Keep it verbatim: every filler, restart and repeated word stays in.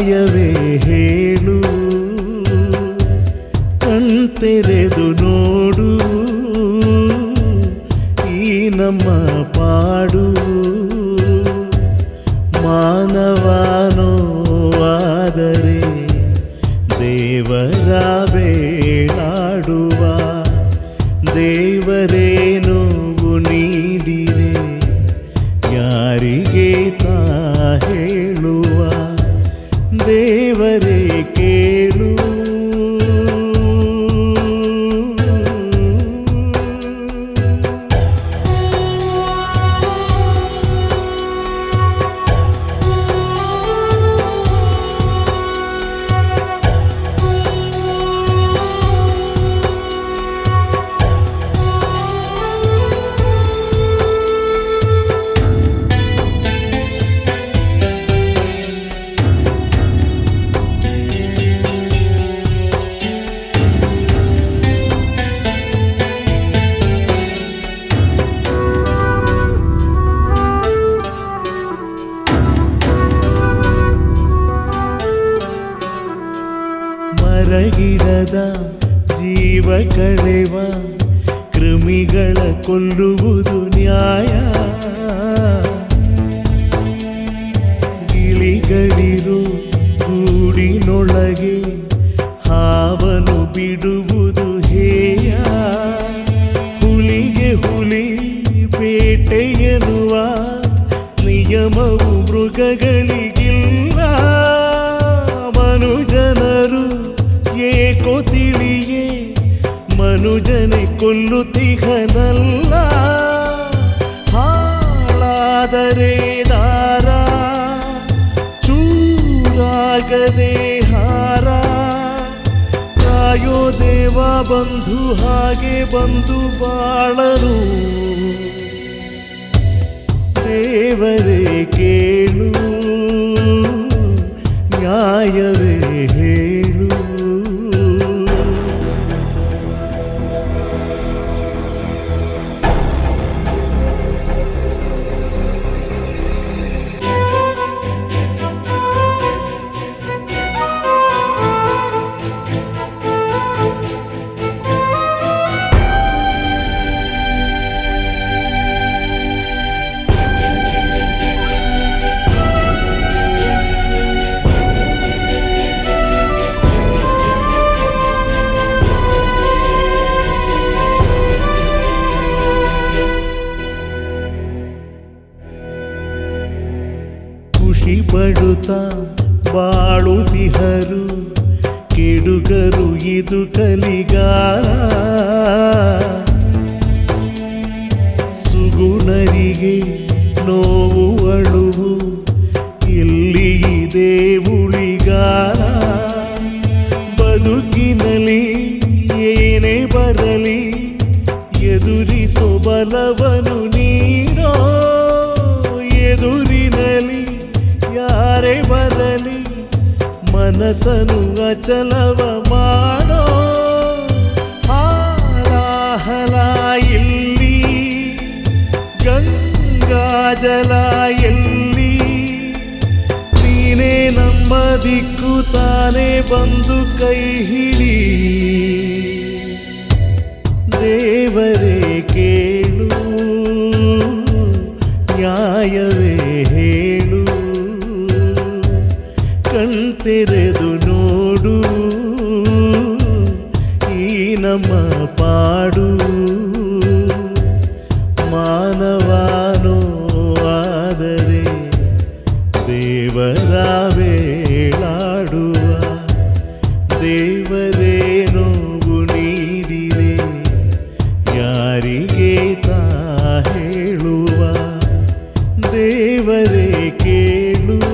ನ್ಯಾಯವೇ ಹೇಳು, ಕಣ್ತೆರೆದು ನೋಡು ಈ ನಮ್ಮ ಪಾಡು. ಮಾನವನೋ ಆದರೆ ದೇವರ ಬೇಡಾಡುವ, ದೇವರೇ ನೋವು ನೀಡಿರೆ ಯಾರಿಗೆ ತಾ ಹೇಳುವ, ದೇವರೇ ಕೇಳು. ಮರಗಿಡದ ಜೀವ ಕಳೆವ ಕೃಮಿಗಳ ಕೊಲ್ಲುವುದು ನ್ಯಾಯ, ಗಿಳಿಗಳಿರು ಗೂಡಿನೊಳಗೆ ಹಾವನು ಬಿಡುವುದು ಹೇಯ. ಹುಲಿಗೆ ಹುಲಿ ಬೇಟೆ ಎನ್ನುವ ನಿಯಮವು ಮೃಗಗಳಿಗಿಲ್ಲ. ಮನುಜನರು ಏಕೋ ತಿಳಿಯೇ ಮನುಜನೆ ಕೊಲ್ಲುತ್ತಿಹನಲ್ಲ. ಹಾಳಾದರೆ ದಾರ ಚೂರಾಗದೆ ಹಾರ, ಕಾಯೋ ದೇವ ಬಂಧು ಹಾಗೆ ಬಂದು ಬಾಳನು. ದೇವರೇ ಕೇಳು, ನ್ಯಾಯವೇ ಹೇಳು. ಖುಷಿ ಪಡುತ್ತಾ ಬಾಳುತ್ತಿಹರು ಕೆಡುಗರು, ಇದು ಕಲಿಗಾಲ. ಸುಗುಣರಿಗೆ ನೋವು ಅಳುವು ಇಲ್ಲಿ ಇದೆ ಉಳಿಗಾಲ. ಬದುಕಿನಲ್ಲಿ ಏನೇ ಬರಲಿ ಎದುರಿಸೋ ಬಲವನು ನೀಡೋ. ಎದುರಿನಲ್ಲಿ ಯಾರೇ ಬರಲಿ ಮನಸ್ಸನ್ನು ಅಚಲವ ಮಾಡೋ. ಹಾಲಾಹಲ ಇಲ್ಲಿ ಗಂಗಾಜಲ ಎಲ್ಲಿ, ನೀನೇ ನಮ್ಮ ದಿಕ್ಕು ತಾನೇ ಬಂದು ಕೈ ಹಿಡಿ. ದೇವರೇ ಕೇಳು, ನ್ಯಾಯವೇ ಹೇಳು. ಕಣ್ತೆರೆದು ನೋಡು ಈ ನಮ್ಮ ಪಾಡು. ಮಾನವನೋ ಆದರೆ ದೇವರ ಬೇಡಾಡುವ, ದೇವರೇ ನೋವು ನೀಡಿರೆ ಯಾರಿಗೆ ತಾ ಹೇಳುವ, ದೇವರೇ ಕೇಳು.